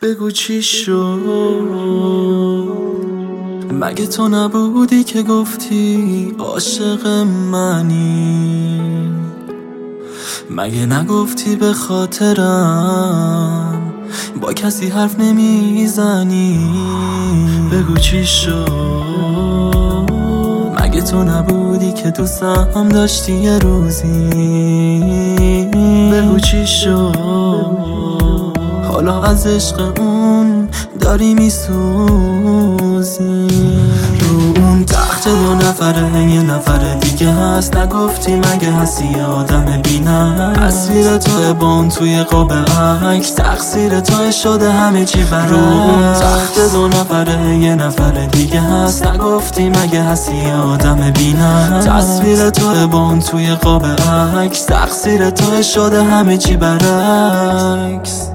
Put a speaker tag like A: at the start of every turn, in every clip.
A: بگو چی شد؟ مگه تو نبودی که گفتی عاشق منی؟ مگه نگفتی به خاطرم با کسی حرف نمیزنی؟ بگو چی شد؟ مگه تو نبودی که دوستم داشتی یه روزی؟ بگو چی شد؟ حالا از عشق اون داری میسوزی. رو اون تخت دو نفره یه نفر دیگه هست، نگفتی مگه هستی یه آدم بینم؟ تصویر توه با اون توی قاب عکس، تقصیر توه شده همه چی برعکس. رو اون تخت دو نفره یه نفر دیگه هست، نگفتی مگه هستی یه آدم بینم؟ تصویر توه با اون توی قاب عکس، تقصیر توه شده همه چی برعکس.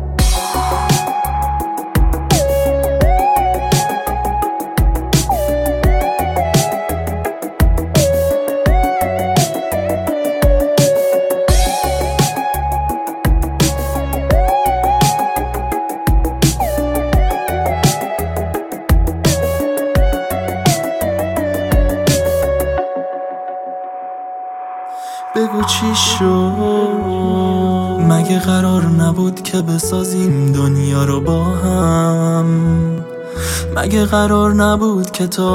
A: بگو چی شد؟ مگه قرار نبود که بسازیم دنیا رو با هم؟ مگه قرار نبود که تا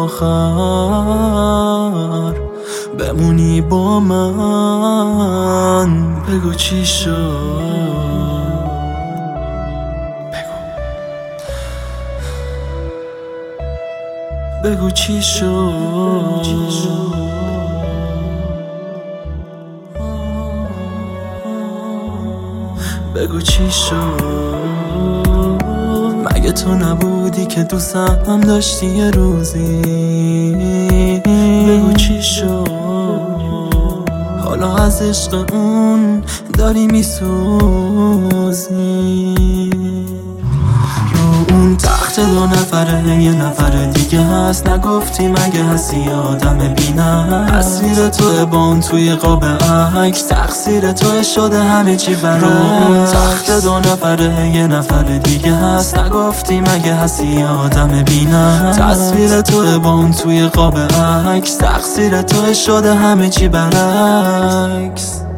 A: آخر بمونی با من؟ بگو چی شد؟ بگو چی شد؟ بگو چی شد؟ مگه تو نبودی که دوستم داشتی یه روزی؟ بگو چی شد؟ حالا از عشق اون داری میسوزی. رو اون تخت دو نفره یه نفر دیگه هست، نگفتی مگه هستی یه آدم بینم؟ تصویر توه با اون توی قاب عکس، تقصیر توه شده همه چی برعکس. رو اون تخت دو نفره یه نفر دیگه هست، نگفتی مگه هستی یه آدم بینم؟ تصویر توه با اون توی قاب عکس، تقصیر توه شده همه چی برعکس.